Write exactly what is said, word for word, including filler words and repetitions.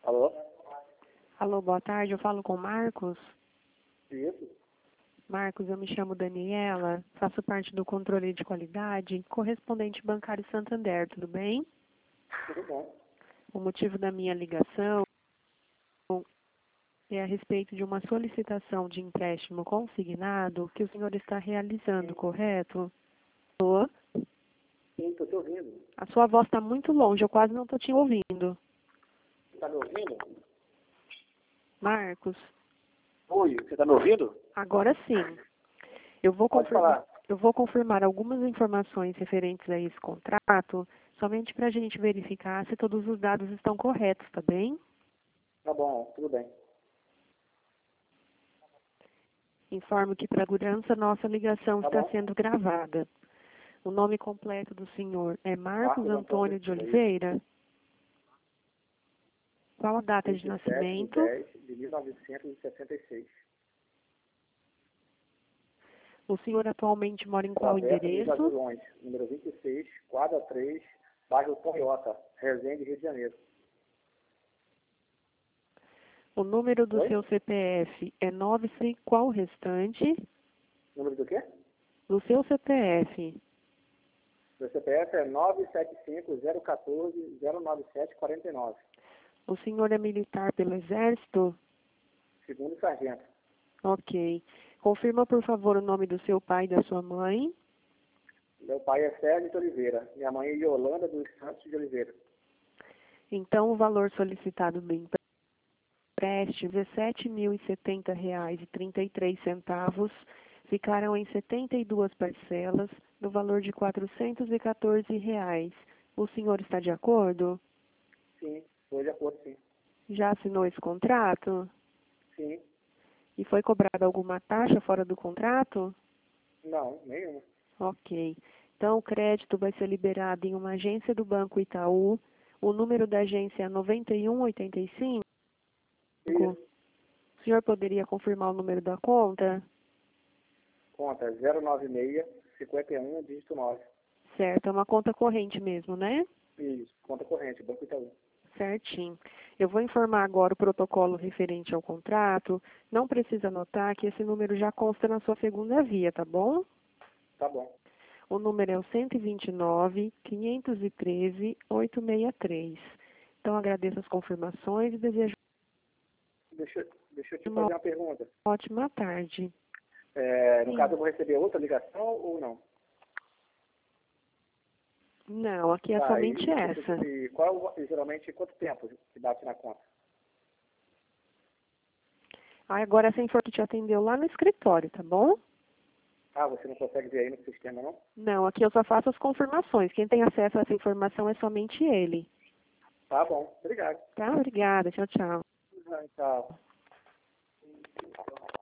Alô? Alô, boa tarde. Eu falo com o Marcos. Isso. Marcos, eu me chamo Daniela, faço parte do controle de qualidade, correspondente bancário Santander, tudo bem? Tudo bom. O motivo da minha ligação é a respeito de uma solicitação de empréstimo consignado que o senhor está realizando, Sim. correto? Alô? Sim, estou te ouvindo. A sua voz está muito longe, eu quase não estou te ouvindo. Está me ouvindo? Marcos, Oi, você está me ouvindo? agora sim. Eu vou Pode confirmar, falar. eu vou confirmar algumas informações referentes a esse contrato, somente para a gente verificar se todos os dados estão corretos, tá bem? Tá bom, tudo bem. Informo que, para segurança, nossa ligação Tá está bom. sendo gravada. O nome completo do senhor é Marcos Marcos Antônio Antônio de Silva, Oliveira. Qual a data de vinte e sete de nascimento? dez de mil novecentos e sessenta e seis. O senhor atualmente mora em qual Travessa dos endereço? Avilões, número vinte e seis, quadra três, bairro Toyota, Resende, Rio de Janeiro. O número do Oi? seu C P F é nove seis. Qual o restante? Número do quê? Do seu C P F. Meu C P F é nove sete cinco zero um quatro zero nove sete quatro nove. O senhor é militar pelo Exército? Segundo sargento. Ok. Confirma, por favor, o nome do seu pai e da sua mãe. Meu pai é Sérgio de Oliveira. Minha mãe é Yolanda dos Santos de Oliveira. Então, o valor solicitado do empréstimo, dezessete mil e setenta reais e trinta e três centavos, ficaram em setenta e duas parcelas, no valor de quatrocentos e quatorze reais. O senhor está de acordo? Sim, estou de acordo, sim. Já assinou esse contrato? Sim. E foi cobrada alguma taxa fora do contrato? Não, nenhuma. Ok. Então, o crédito vai ser liberado em uma agência do Banco Itaú. O número da agência é noventa e um oitenta e cinco. Isso. O senhor poderia confirmar o número da conta? Conta zero nove seis, cinquenta e um, dígito nove. Certo, é uma conta corrente mesmo, né? Isso. Conta corrente, Banco Itaú. Certinho. Eu vou informar agora o protocolo referente ao contrato. Não precisa anotar que esse número já consta na sua segunda via, tá bom? Tá bom. O número é o cento e vinte e nove, quinhentos e treze, oitocentos e sessenta e três. Então, agradeço as confirmações e desejo Deixa, deixa eu te uma fazer uma pergunta. ótima tarde. É, no Sim. caso, eu vou receber outra ligação ou não? Não, aqui é Tá, e, somente e, essa. e qual, e geralmente, quanto tempo que bate na conta? Ah, agora essa informação te atendeu lá no escritório, tá bom? Ah, você não consegue ver aí no sistema, não? Não, aqui eu só faço as confirmações. Quem tem acesso a essa informação é somente ele. Tá bom. Obrigado. Tá? Obrigada. Tchau, tchau. Tchau.